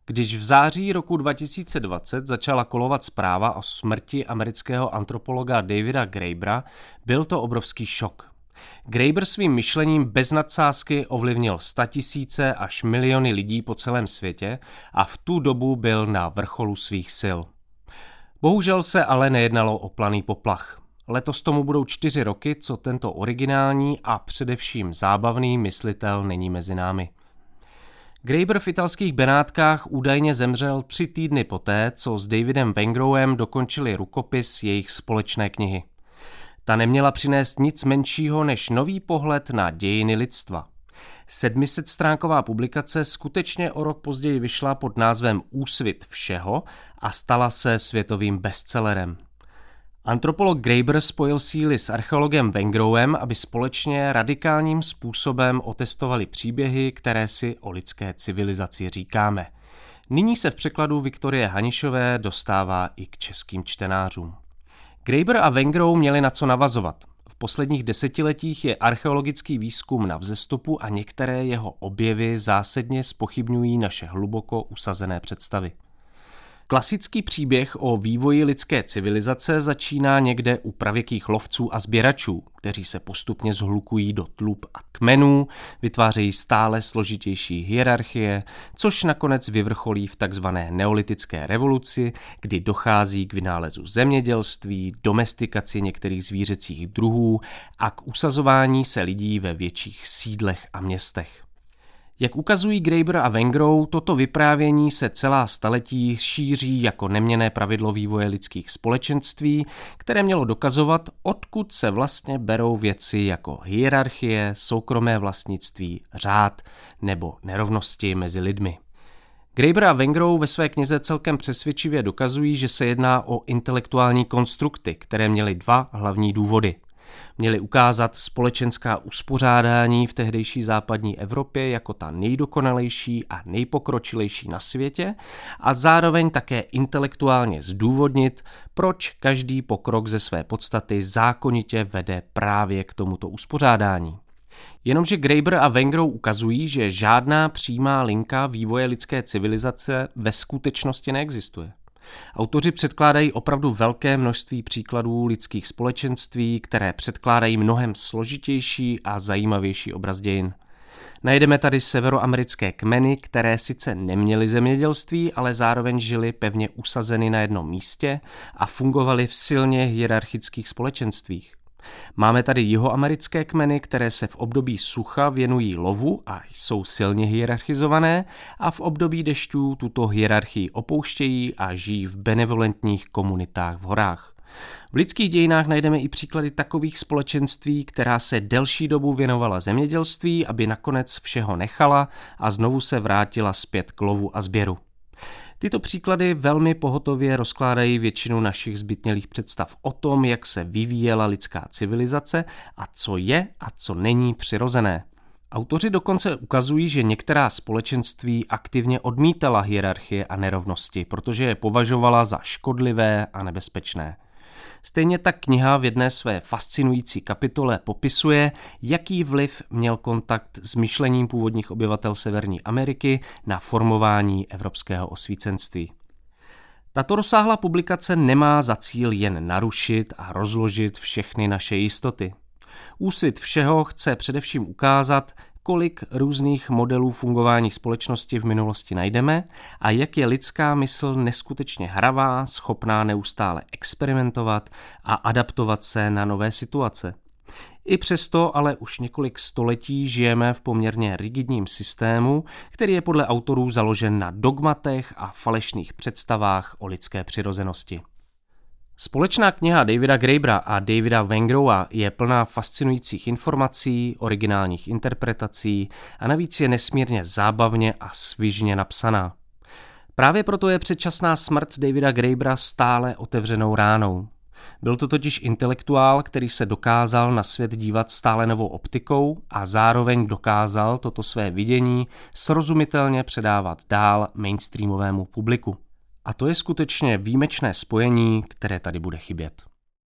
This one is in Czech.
Když v září roku 2020 začala kolovat zpráva o smrti amerického antropologa Davida Grabera, byl to obrovský šok. Graeber svým myšlením bez nadsázky ovlivnil statisíce až miliony lidí po celém světě a v tu dobu byl na vrcholu svých sil. Bohužel se ale nejednalo o planý poplach. Letos tomu budou 4 roky, co tento originální a především zábavný myslitel není mezi námi. Graeber v italských Benátkách údajně zemřel 3 týdny poté, co s Davidem Wengrowem dokončili rukopis jejich společné knihy. Ta neměla přinést nic menšího než nový pohled na dějiny lidstva. 700stránková publikace skutečně o rok později vyšla pod názvem Úsvit všeho a stala se světovým bestsellerem. Antropolog Graeber spojil síly s archeologem Wengrowem, aby společně radikálním způsobem otestovali příběhy, které si o lidské civilizaci říkáme. Nyní se v překladu Viktorie Hanišové dostává i k českým čtenářům. Graeber a Wengrow měli na co navazovat. V posledních desetiletích je archeologický výzkum na vzestupu a některé jeho objevy zásadně zpochybňují naše hluboko usazené představy. Klasický příběh o vývoji lidské civilizace začíná někde u pravěkých lovců a sběračů, kteří se postupně zhlukují do tlup a kmenů, vytvářejí stále složitější hierarchie, což nakonec vyvrcholí v takzvané neolitické revoluci, kdy dochází k vynálezu zemědělství, domestikaci některých zvířecích druhů a k usazování se lidí ve větších sídlech a městech. Jak ukazují Graeber a Wengrow, toto vyprávění se celá staletí šíří jako neměnné pravidlo vývoje lidských společenství, které mělo dokazovat, odkud se vlastně berou věci jako hierarchie, soukromé vlastnictví, řád nebo nerovnosti mezi lidmi. Graeber a Wengrow ve své knize celkem přesvědčivě dokazují, že se jedná o intelektuální konstrukty, které měly 2 hlavní důvody. Měli ukázat společenská uspořádání v tehdejší západní Evropě jako ta nejdokonalejší a nejpokročilejší na světě a zároveň také intelektuálně zdůvodnit, proč každý pokrok ze své podstaty zákonitě vede právě k tomuto uspořádání. Jenomže Graeber a Wengrow ukazují, že žádná přímá linka vývoje lidské civilizace ve skutečnosti neexistuje. Autoři předkládají opravdu velké množství příkladů lidských společenství, které předkládají mnohem složitější a zajímavější obraz dějin. Najdeme tady severoamerické kmeny, které sice neměly zemědělství, ale zároveň žili pevně usazeny na jednom místě a fungovaly v silně hierarchických společenstvích. Máme tady jihoamerické kmeny, které se v období sucha věnují lovu a jsou silně hierarchizované a v období dešťů tuto hierarchii opouštějí a žijí v benevolentních komunitách v horách. V lidských dějinách najdeme i příklady takových společenství, která se delší dobu věnovala zemědělství, aby nakonec všeho nechala a znovu se vrátila zpět k lovu a sběru. Tyto příklady velmi pohotově rozkládají většinu našich zbytnělých představ o tom, jak se vyvíjela lidská civilizace a co je a co není přirozené. Autoři dokonce ukazují, že některá společenství aktivně odmítala hierarchie a nerovnosti, protože je považovala za škodlivé a nebezpečné. Stejně tak kniha v jedné své fascinující kapitole popisuje, jaký vliv měl kontakt s myšlením původních obyvatel Severní Ameriky na formování evropského osvícenství. Tato rozsáhlá publikace nemá za cíl jen narušit a rozložit všechny naše jistoty. Úsvit všeho chce především ukázat, kolik různých modelů fungování společnosti v minulosti najdeme a jak je lidská mysl neskutečně hravá, schopná neustále experimentovat a adaptovat se na nové situace. I přesto ale už několik století žijeme v poměrně rigidním systému, který je podle autorů založen na dogmatech a falešných představách o lidské přirozenosti. Společná kniha Davida Graebera a Davida Wengrowa je plná fascinujících informací, originálních interpretací a navíc je nesmírně zábavně a svižně napsaná. Právě proto je předčasná smrt Davida Graebera stále otevřenou ránou. Byl to totiž intelektuál, který se dokázal na svět dívat stále novou optikou a zároveň dokázal toto své vidění srozumitelně předávat dál mainstreamovému publiku. A to je skutečně výjimečné spojení, které tady bude chybět.